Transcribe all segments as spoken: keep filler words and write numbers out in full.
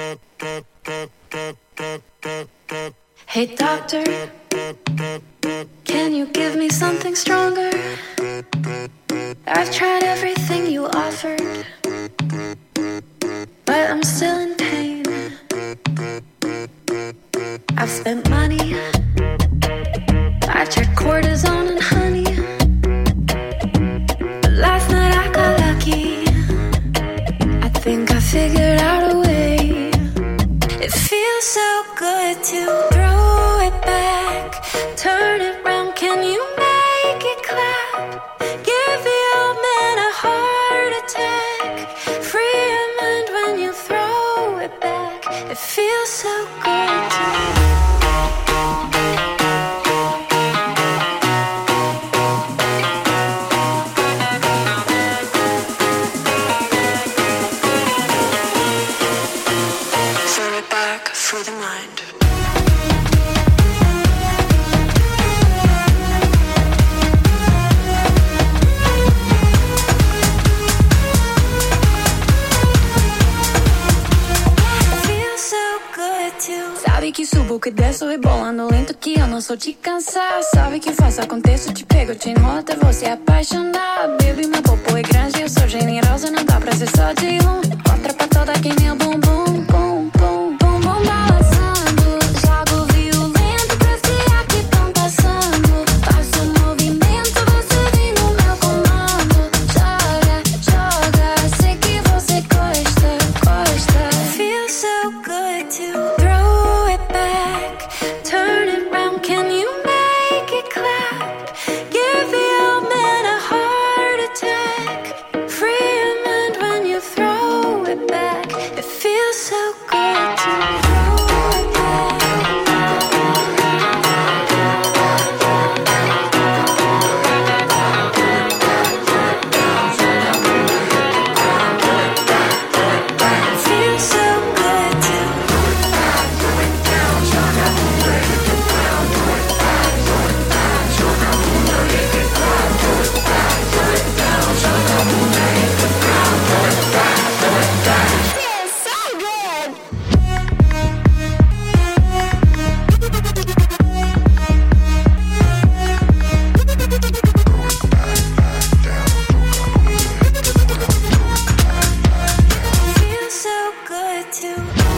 Hey doctor, can you give me something stronger? I've tried everything you offered, but I'm still in pain. I've spent money, I checked cortisone and honey, but last night I got lucky. I think I figured out a way. It feels so good to throw it back, turn it round, can you make it clap? Give the old man a heart attack, free your mind when you throw it back. It feels so good to for the mind. Sabe que subo, que desço, rebolando lento, que eu não sou de cansar. Sabe que faço, aconteço, te pego, te enrolo até você apaixonar. Baby, meu popô é grande, eu sou generosa, não dá pra ser só de um. Outra pra toda que meu bumbum, bum, bum, bum, bum, balançando. Jogo violento pra espiar que tão passando. Faço movimento, você vem no meu comando. Joga, joga, sei que você gosta, gosta. Feels so good to throw it back, turn it round, can you make it clap? Give the old man a heart attack, free your mind when you throw it back. It feels so good to throw it back. It feels so good to feels so good to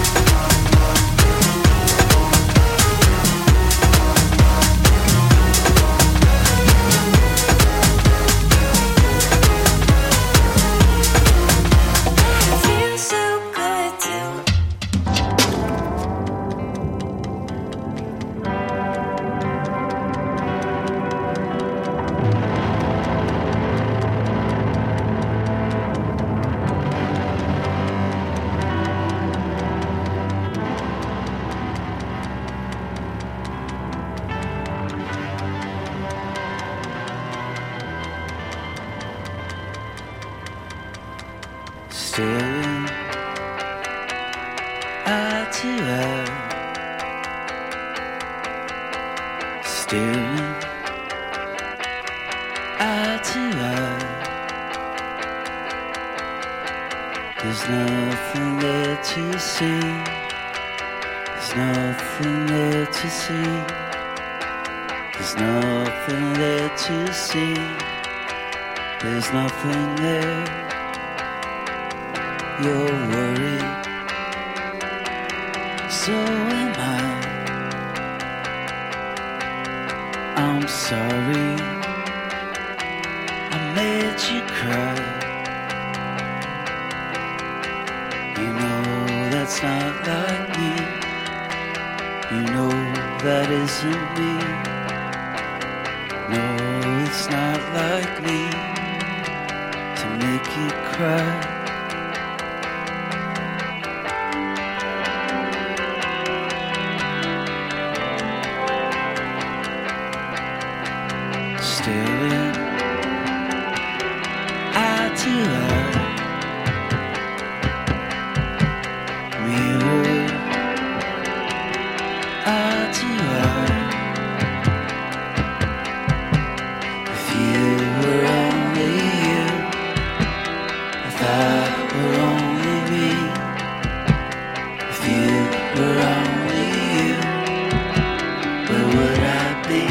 feels so good to Staring at you out, staring at you out. There's nothing there to see, there's nothing there to see, there's nothing there to see, there's nothing there. You're worried, so am I. I'm sorry I made you cry. You know that's not like me. You know that isn't me. No, it's not like me to make you cry. Staring at you out, mirror at you out. If you were only you, I thought were only you, where would I be?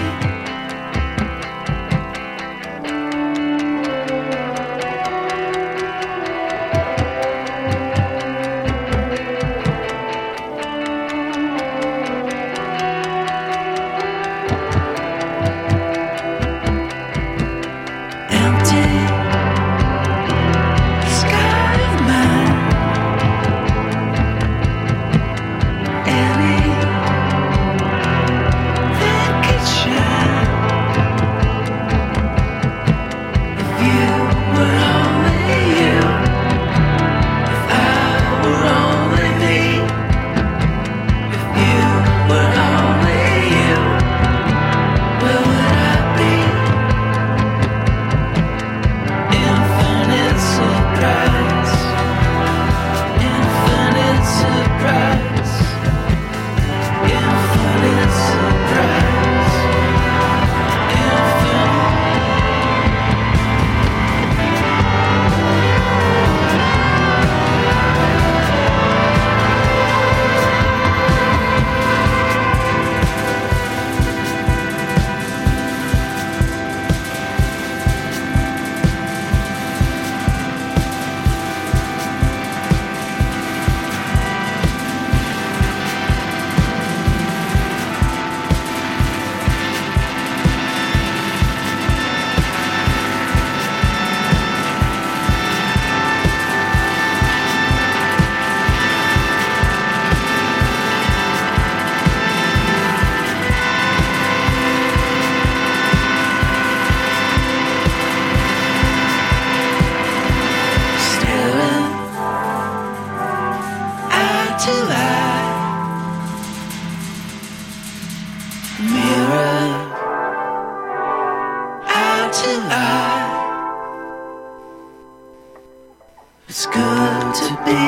It's good to be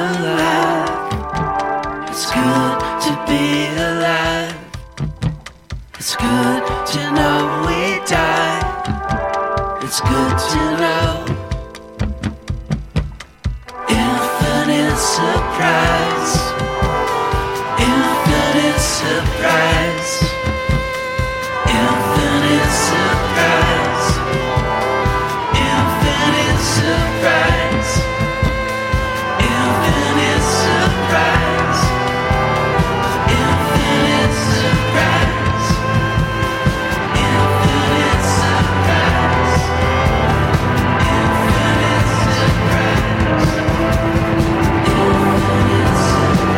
alive. It's good to be alive. It's good to know we die. It's good to know. Infinite surprise. Infinite surprise. Infinite surprise. Infinite surprise. Infinite surprise. Infinite surprise. Infinite surprise. Infinite surprise. Infinite surprise.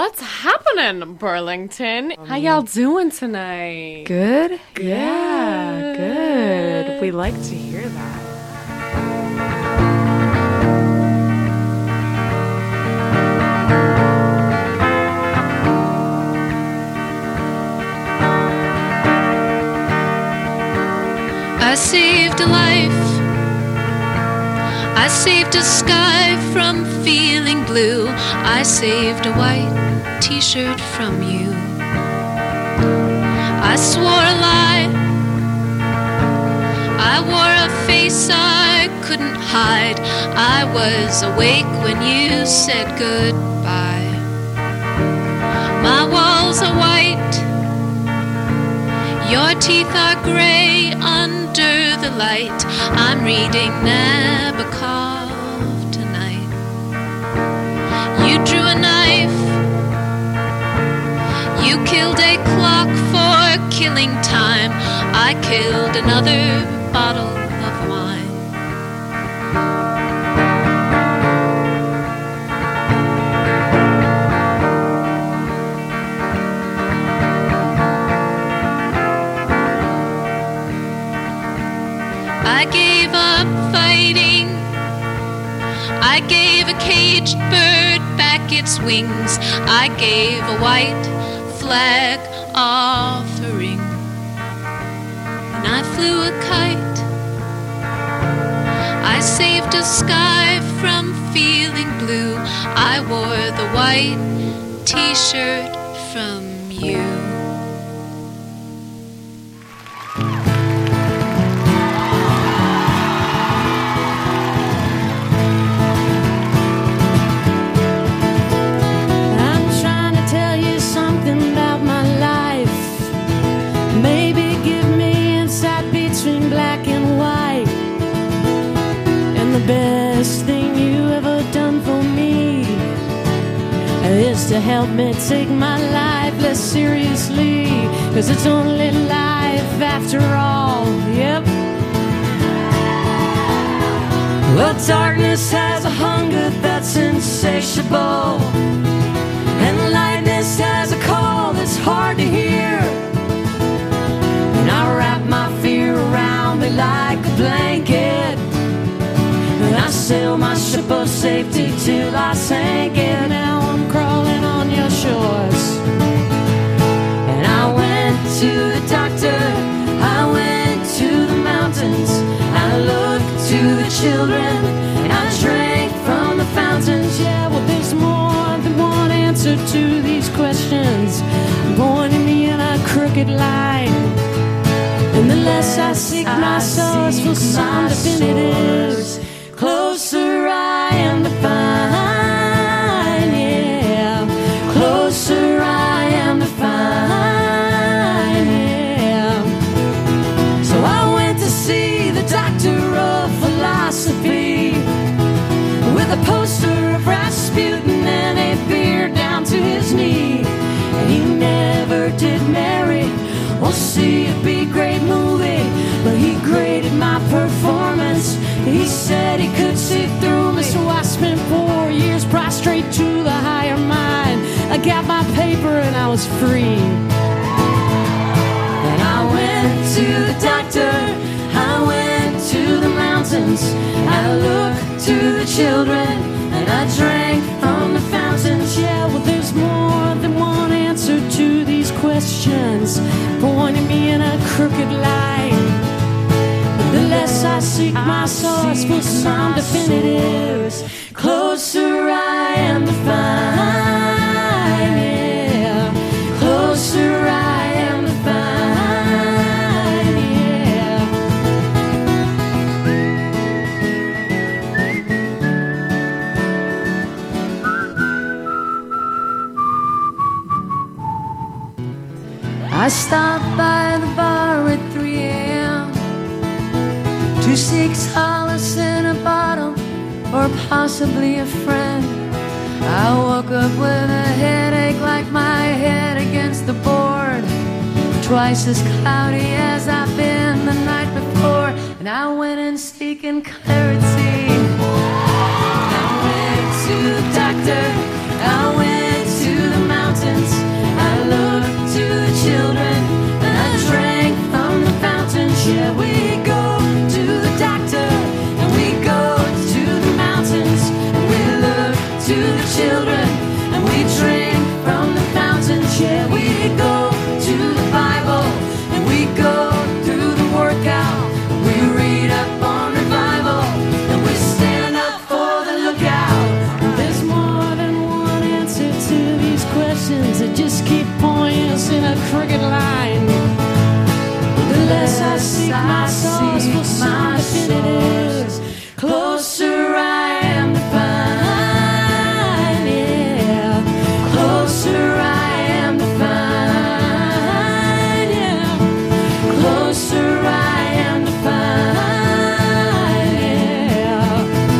What's happening, Burlington? How y'all doing tonight? Good? Good. Yeah, good. We like to hear that. I saved a life. I saved a sky from feeling blue. I saved a white t-shirt from you. I swore a lie. I wore a face I couldn't hide. I was awake when you said goodbye. My walls are white. Your teeth are gray under the light. I'm reading Nabokov tonight. You drew a knife. You killed a clock for killing time. I killed another bottle of wine. I gave up fighting. I gave a caged bird back its wings. I gave a white flag offering. And I flew a kite. I saved a sky from feeling blue. I wore the white t-shirt from you. Best thing you ever done for me is to help me take my life less seriously, 'cause it's only life after all. Yep. Well, darkness has a hunger that's insatiable, and lightness has a call that's hard to hear. And I wrap my fear around me like a blanket, and I sail my ship of safety till I sank it. Now I'm crawling on your shores. And I went to the doctor, I went to the mountains, I looked to the children, and I drank from the fountains. Yeah, well, there's more than one answer to these questions, pointing me in a crooked line. And the less I seek my source for some definitives, closer I am to find, yeah. Closer I am to find, yeah. So I went to see the doctor of philosophy, with a poster of Rasputin and a beard down to his knee. And he never did marry or see a B-grade movie, but he graded my performance. He said he could see through me, so I spent four years prostrate to the higher mind. I got my paper and I was free. And I went to the doctor, I went to the mountains, I looked to the children, and I drank from the fountains. Yeah, well, there's more than one answer to these questions, pointing me in a crooked line. The less I seek my source for some definitives, closer I am to find, yeah. Closer I am to find, yeah. I stopped by the bar at three a.m. to seek solace in a bottle, or possibly a friend. I woke up with a headache like my head against the board, twice as cloudy as I've been the night before. And I went in seeking clarity. I went to the doctor, I went to the mountain, less I seek my source for some definitives, closer I am to find, yeah. Closer I am to find, yeah. Closer I am to find, yeah.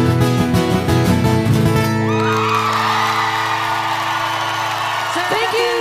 Thank you.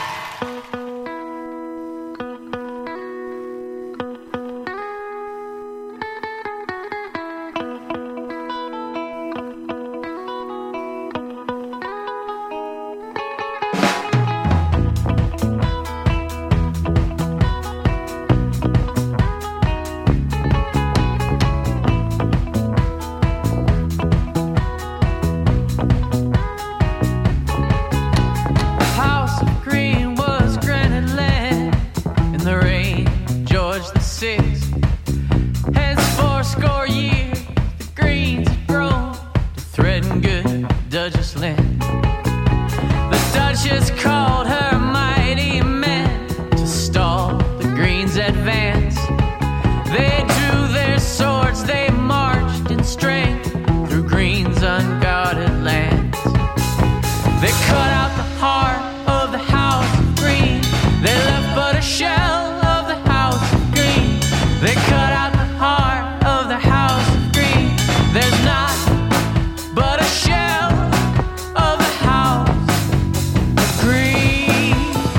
House of Green was granted land in the reign of George the Sixth. Hence fourscore years the Greens had grown to threaten good Duchess land. The Duchess called her mighty men to stall the Greens' advance. They drew their swords, they marched in strength through Green's unguarded lands. They cut out the heart of the House of Green. They left but a shell of the House of Green. They cut out the heart of the House of Green. There's not but a shell of the House of Green.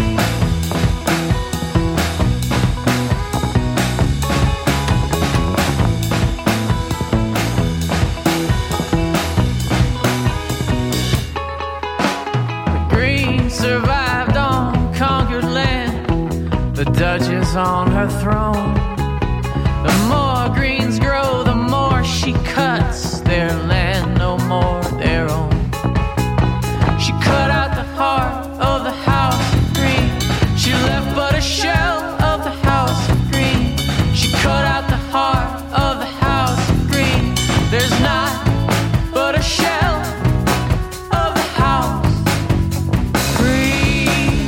The Greens survived on conquered land, the Duchess on her throne. The more Greens grow, the more she cuts their land, no more their own. She cut out the heart of the House of Green. She left but a shell of the House of Green. She cut out the heart of the House of Green. There's not but a shell of the House of Green.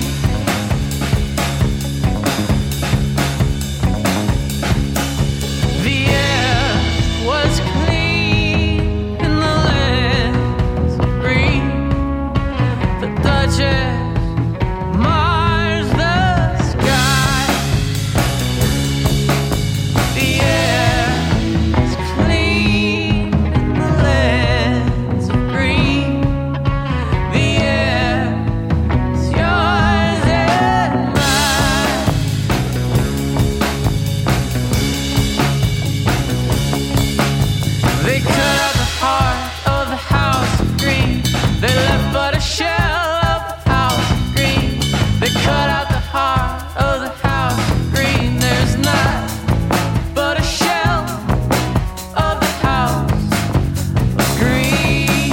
The air was clean in the lands of green. The Duchess mars the sky. The air is clean in the lands of green. The air is yours and mine. They cut out the heart of the House of Green. They left but a shell of the House of Green. They cut out the heart of the House of Green. There's not but a shell of the House of Green.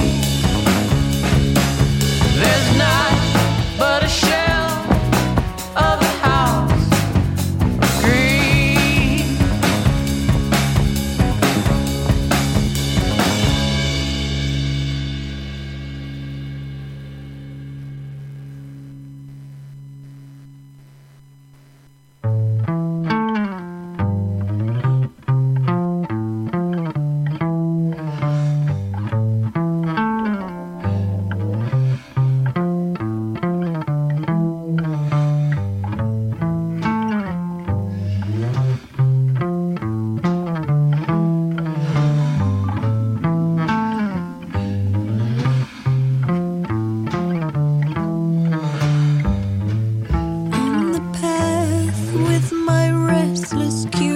There's not but a shell of the House of Green. On the path with my restless curiosity,